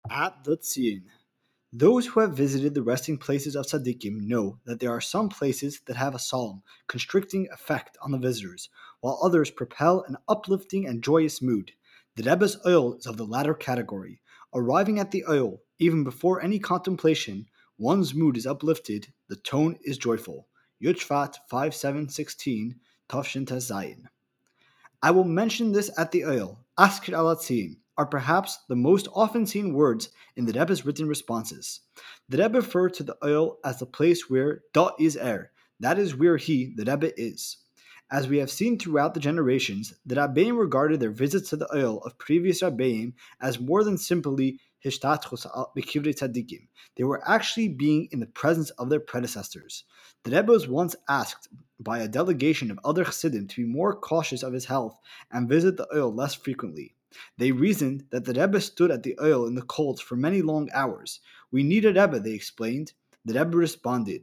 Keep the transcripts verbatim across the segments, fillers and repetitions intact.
At the Tzin. Those who have visited the resting places of tzaddikim know that there are some places that have a solemn, constricting effect on the visitors, while others propel an uplifting and joyous mood. The Rebbe's oil is of the latter category. Arriving at the oil, even before any contemplation, one's mood is uplifted, the tone is joyful. Yud Shvat five seven sixteen, Tafshin Tes Zayin. I will mention this at the oil. Askir alatzin are perhaps the most often seen words in the Rebbe's written responses. The Rebbe referred to the oil as the place where da is er, that is where he, the Rebbe, is. As we have seen throughout the generations, the Rabbeim regarded their visits to the oil of previous Rabbeim as more than simply hishtatchus b'kivrei tzaddikim. They were actually being in the presence of their predecessors. The Rebbe was once asked by a delegation of other Chassidim to be more cautious of his health and visit the oil less frequently. They reasoned that the Rebbe stood at the oil in the cold for many long hours. We need a Rebbe, they explained. The Rebbe responded,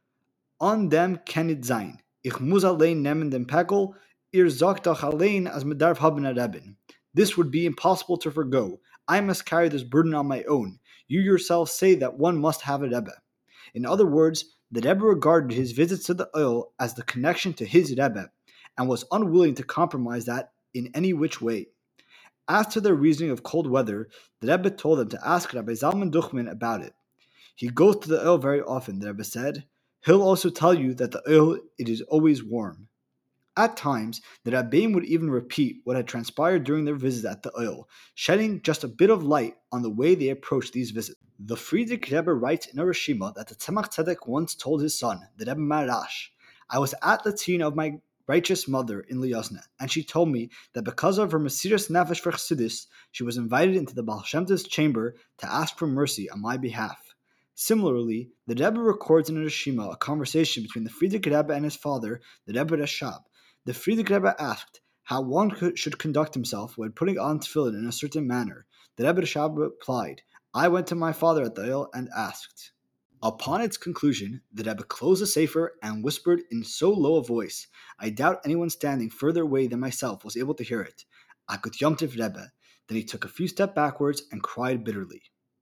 On dem ken it sein. Ich muss allein nehmen den Pegel, ihr sagt doch allein as me darf haben a Rebbe. This would be impossible to forgo. I must carry this burden on my own. You yourself say that one must have a Rebbe. In other words, the Rebbe regarded his visits to the oil as the connection to his Rebbe, and was unwilling to compromise that in any which way. As to their reasoning of cold weather, the Rebbe told them to ask Rabbi Zalman Duchman about it. He goes to the oil very often, the Rebbe said. He'll also tell you that the oil, it is always warm. At times, the Rabbeim would even repeat what had transpired during their visit at the oil, shedding just a bit of light on the way they approached these visits. The Frierdiker Rebbe writes in a Rishima that the Tzemach Tzedek once told his son, the Rebbe Maharash, I was at the teen of my righteous mother in Liozna, and she told me that because of her Mesiras Nefesh for Chassidus, she was invited into the Baal Shem Tov's chamber to ask for mercy on my behalf. Similarly, the Rebbe records in a Rishima a conversation between the Frierdiker Rebbe and his father, the Rebbe Rashab. The Frierdiker Rebbe asked how one could, should conduct himself when putting on tefillin in a certain manner. The Rebbe Rashab replied, I went to my father at the oil and asked. Upon its conclusion, the Rebbe closed the sefer and whispered in so low a voice, I doubt anyone standing further away than myself was able to hear it. Akut Yom Tov Rebbe. Then he took a few steps backwards and cried bitterly.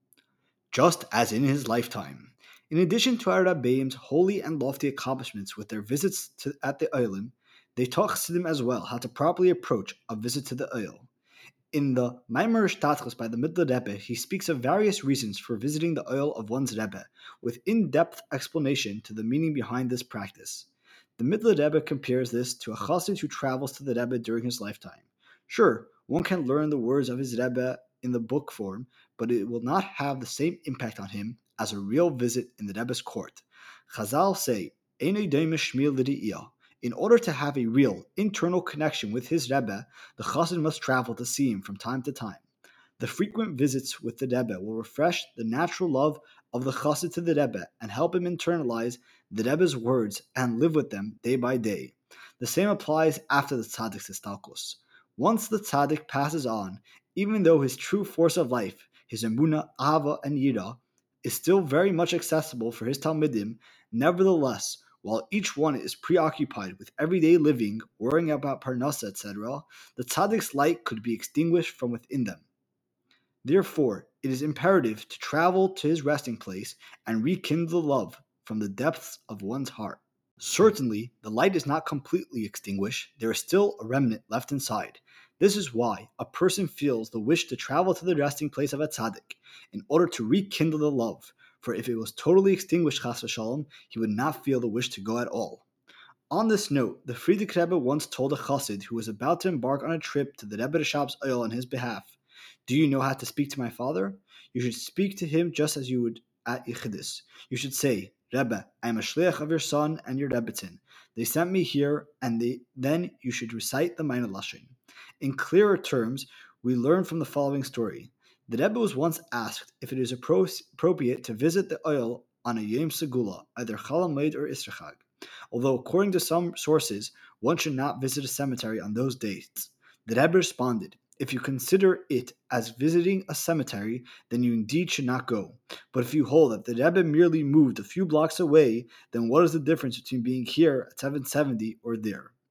Just as in his lifetime. In addition to our Rabbeim's holy and lofty accomplishments with their visits to, at the Oilim, they taught Chassidim as well how to properly approach a visit to the oil. In the Maimar Shtatchus by the Middle Rebbe, he speaks of various reasons for visiting the oil of one's Rebbe, with in-depth explanation to the meaning behind this practice. The Middle Rebbe compares this to a chassid who travels to the Rebbe during his lifetime. Sure, one can learn the words of his Rebbe in the book form, but it will not have the same impact on him as a real visit in the Rebbe's court. Chazal say, Einay Daimish Shmiel L'Ri'iyah. In order to have a real, internal connection with his Rebbe, the chassid must travel to see him from time to time. The frequent visits with the Rebbe will refresh the natural love of the chassid to the Rebbe and help him internalize the Rebbe's words and live with them day by day. The same applies after the tzaddik's istalkus. Once the tzaddik passes on, even though his true force of life, his emunah, ahava, and yira, is still very much accessible for his talmidim, nevertheless, while each one is preoccupied with everyday living, worrying about parnasa, et cetera, the tzaddik's light could be extinguished from within them. Therefore, it is imperative to travel to his resting place and rekindle the love from the depths of one's heart. Certainly, the light is not completely extinguished, there is still a remnant left inside. This is why a person feels the wish to travel to the resting place of a tzaddik, in order to rekindle the love, for if it was totally extinguished, chas v'shalom, he would not feel the wish to go at all. On this note, the Frierdiker Rebbe once told a chassid who was about to embark on a trip to the Rebbe Rashab's oil on his behalf, Do you know how to speak to my father? You should speak to him just as you would at Yechidus. You should say, Rebbe, I am a shliach of your son and your Rebbetzin. They sent me here, and they, then you should recite the Minor Lashon. In clearer terms, we learn from the following story. The Rebbe was once asked if it is appro- appropriate to visit the oil on a Yom Segula, either Chol Hamoed or Isra Chag. Although according to some sources, one should not visit a cemetery on those dates. The Rebbe responded, if you consider it as visiting a cemetery, then you indeed should not go. But if you hold that the Rebbe merely moved a few blocks away, then what is the difference between being here at seven seventy or there?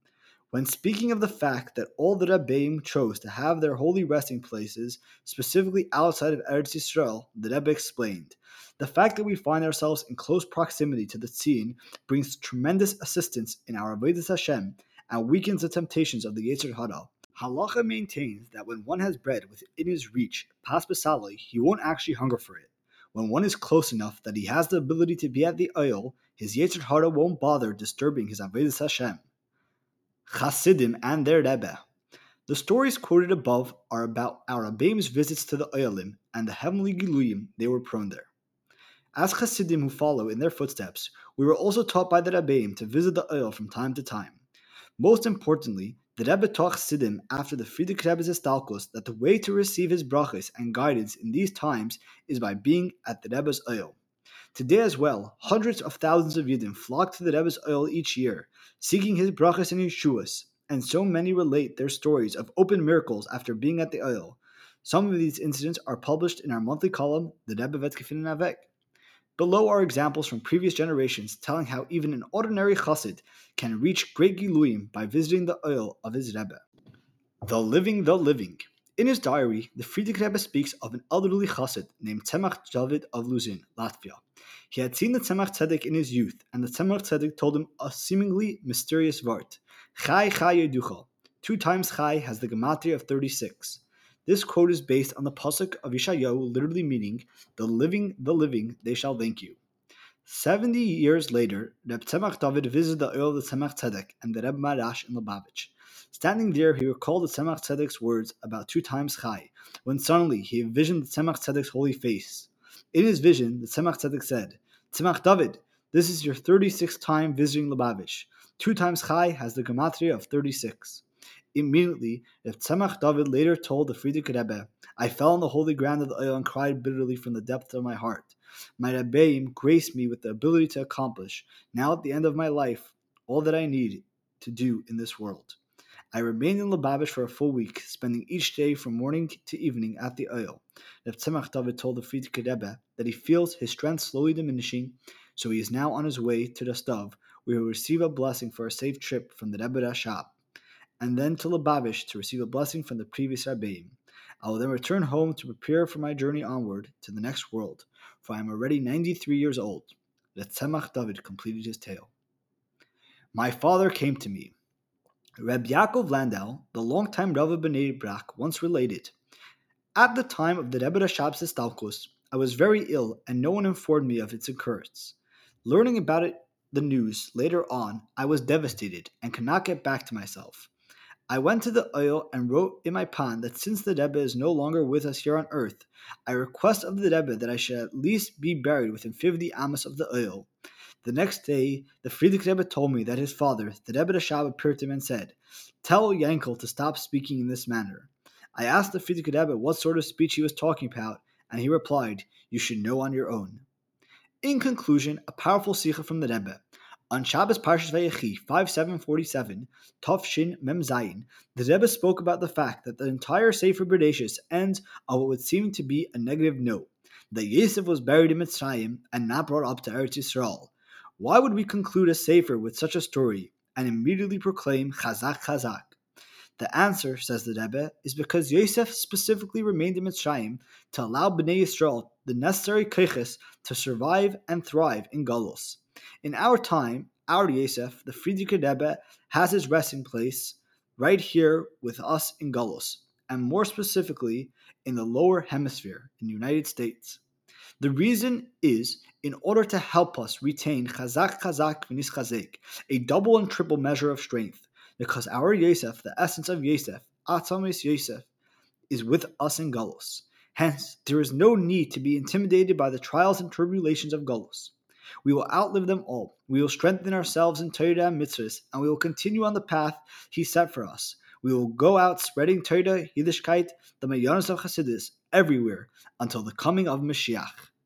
When speaking of the fact that all the Rebbeim chose to have their holy resting places specifically outside of Eretz Yisrael, the Rebbe explained, the fact that we find ourselves in close proximity to the Tzin brings tremendous assistance in our Avodas Hashem and weakens the temptations of the Yetzer Hara. Halacha maintains that when one has bread within his reach, pas b'salei, he won't actually hunger for it. When one is close enough that he has the ability to be at the oil, his Yetzer Hara won't bother disturbing his Avodas Hashem. Chasidim and their Rebbe. The stories quoted above are about our Rebbeim's visits to the Oyalim and the heavenly Giluyim they were prone there. As Chasidim who follow in their footsteps, we were also taught by the Rebbeim to visit the Oyal from time to time. Most importantly, the Rebbe taught Chasidim after the Frierdiker Rebbe's Istalkos that the way to receive his brachas and guidance in these times is by being at the Rebbe's Oyal. Today as well, hundreds of thousands of Yidden flock to the Rebbe's Oyal each year, seeking his brachas and yeshuas, and so many relate their stories of open miracles after being at the Oyal. Some of these incidents are published in our monthly column, the Rebbe Vet Gefinnen Avek. Below are examples from previous generations telling how even an ordinary chassid can reach great giluyim by visiting the Oyal of his Rebbe. The living, the living. In his diary, the Frierdiker Rebbe speaks of an elderly chassid named Tzemach David of Luzin, Latvia. He had seen the Tzemach Tzedek in his youth, and the Tzemach Tzedek told him a seemingly mysterious vart. Chai Chai Yeducha. Two times Chai has the gematria of thirty-six. This quote is based on the pasuk of Yeshayahu, literally meaning, "The living, the living, they shall thank you." Seventy years later, Reb Tzemach David visited the Oyal of the Tzemach Tzedek and the Reb Marash in Lubavitch. Standing there, he recalled the Tzemach Tzedek's words about two times Chai, when suddenly he envisioned the Tzemach Tzedek's holy face. In his vision, the Tzemach Tzedek said, "Tzemach David, this is your thirty-sixth time visiting Lubavitch. Two times Chai has the gematria of thirty-six. Immediately, Reb Tzemach David later told the Frierdiker Rebbe, "I fell on the holy ground of the Oyal and cried bitterly from the depth of my heart. My Rebbeim graced me with the ability to accomplish, now at the end of my life, all that I need to do in this world." I remained in Lubavitch for a full week, spending each day from morning to evening at the Oyal. Reb Tzemach David told the Frierdiker Rebbe that he feels his strength slowly diminishing, so he is now on his way to Rostov, where he will receive a blessing for a safe trip from the Rebbe Rashab, and then to Lubavitch to receive a blessing from the previous Rebbeim. I will then return home to prepare for my journey onward to the next world, for I am already ninety-three years old. Reb Tzemach David completed his tale. My father came to me. Reb Yaakov Landau, the longtime Rav of Bnei Brak, once related, "At the time of the Rebbe Rashab's Istalkos, I was very ill and no one informed me of its occurrence. Learning about it, the news, later on, I was devastated and could not get back to myself. I went to the Oyal and wrote in my pan that since the Rebbe is no longer with us here on earth, I request of the Rebbe that I should at least be buried within fifty amos of the Oyal. The next day, the Frierdiker Rebbe told me that his father, the Rebbe Rashab, appeared to him and said, 'Tell Yankel to stop speaking in this manner.' I asked the Frierdiker Rebbe what sort of speech he was talking about, and he replied, 'You should know on your own.'" In conclusion, a powerful sikha from the Rebbe. On Shabbos Parshas Vayechi five seven forty-seven, Tov Shin Mem Zayin, the Rebbe spoke about the fact that the entire Sefer Bereshis ends on what would seem to be a negative note, that Yosef was buried in Mitzrayim and not brought up to Eretz Yisrael. Why would we conclude a Sefer with such a story and immediately proclaim Chazak Chazak? The answer, says the Rebbe, is because Yosef specifically remained in Mitzrayim to allow Bnei Yisrael the necessary keiches to survive and thrive in Galus. In our time, our Yosef, the Frierdiker Rebbe, has his resting place right here with us in Galus, and more specifically in the lower hemisphere in the United States. The reason is in order to help us retain Chazak Chazak V'nis Chazek, a double and triple measure of strength, because our Yosef, the essence of Yosef, Atzamis Yosef, is with us in Galus. Hence, there is no need to be intimidated by the trials and tribulations of Galus. We will outlive them all. We will strengthen ourselves in Torah and mitzvahs, and we will continue on the path He set for us. We will go out spreading Torah, Yiddishkeit, the Mayanos of Chassidus, everywhere, until the coming of Mashiach.